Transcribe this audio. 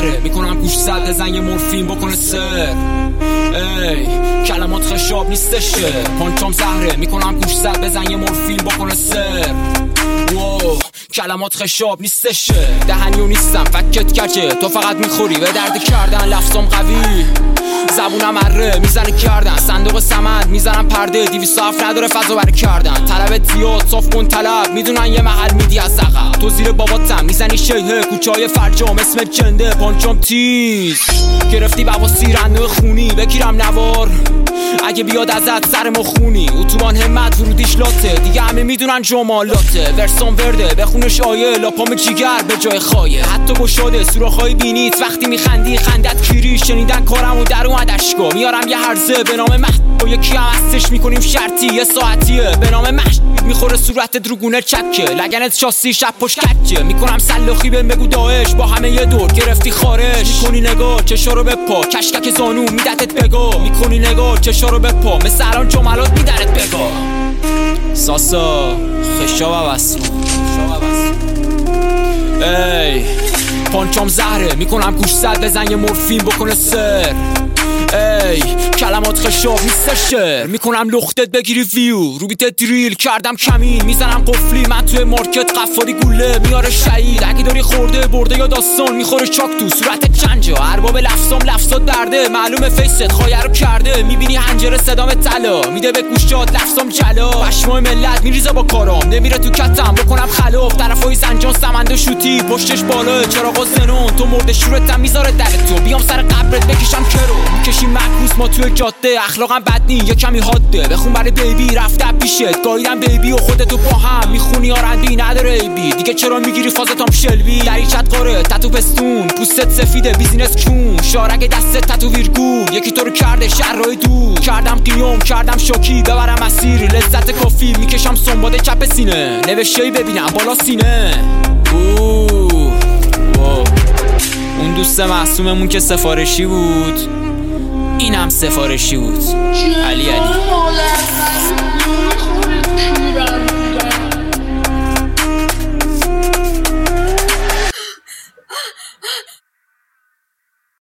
زهره میکنم گوش زد بزن یه مورفین بکنه سر. ای کلمات خشاب نیستشه، پانچام زهره میکنم گوش زد بزن یه مورفین بکنه سر. واو کلمات خشاب نیستشه، دهنیو نیستم فکت کچه، تو فقط میخوری به درد کردن، لفظام قوی زبونم اره میزنه کردن، صندوق سمند میزنم پرده، 207 نداره فضا برای کردن، طلبت زیاد صاف کن طلب، میدونن یه محل میدی از عقب، تو زیر باباتم میزنی شیهه کوچای فرجام اسم جنده، پانچام تیز گرفتی بواسی رنده خونی، بگیرم نوار اگه بیاد ازت سر ما خونی، اتوبان همت ورودیش لاته، دیگه همه میدونن جمالاته، ورسان ورده بخونش آیه، لاپام جیگر به جای خایه، حتی گشاده سوراخ‌های بینیت وقتی میخندی خندت کیری، شنیدن کارمو در اومد اشکا، میارم یه هرزه به نام مهد و یکی هم هستش میکنیم شرطی، یه ساعتیه به نام مهد میخوره صورتت رو گونه چکه، لگنت شاسی شب پشت کچه، میکنم سلاخی بهم بگو داعش، با همه یه دور گرفتی خارش، میکنی نگاه چشا رو بپا، کشکک زانو میدتت بگا، میکنی نگاه چشا رو بپا، مثل الان جملات میدنت بگا، ساسا خشاب بس ای پانچام زهره میکنم گوش زد بزن یه مورفین بکنه سر. ای کلمات خشاب نیستشه، میکنم لختت بگیری ویو، رو بیت دریل کردم کمین، میزنم قفلی من توی مارکت قفاری گوله میاره شهید، اگه داری خورده برده یا داستان میخوره چاک تو صورت چنجا، ارباب لفظام لفظات درده، معلومه فیست خایه رو کرده، میبینی حنجره صدام طلا میده به گوشات لفظام جلا، پشمای ملت میریزه با کارام، نمیره تو کتم بکنم خلاف، طرفای زنجان سمند و شوتی پشتش بالا چراغ زنون، تو مرد شورتم میذاره در تو، بیام سر قبرت بکشم کرو، میکشیم معکوس ما توی جاده، اخلاقم بد نی یه کمی حاده، بخون برای بیبی رفته پیشت، گاییدم بیبی و خودتو با هم میخونی آرندی نداره ایبی، دیگه چرا میگیری فازتام شلبی، دریچت قاره تتو پستون، پوستت سفیده بیزینس کون، شارک دستت تتو ویرگون، یکی تو رو کرده شرای دور، کردم قیام کردم شوکی ببرم مسیر لذت کافی، میکشم سنباده چپ سینه، نوشته‌ای ببینم بالا سینه. اون دوست معصوممون که سفارشی بود اینم سفارشی بود، علی